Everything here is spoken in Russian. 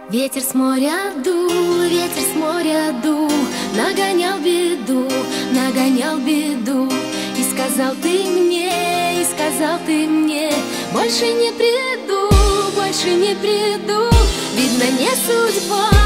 Ветер с моря дул, ветер с моря дул, нагонял беду, нагонял беду. И сказал ты мне, и сказал ты мне, больше не приду, больше не приду. Видно, не судьба.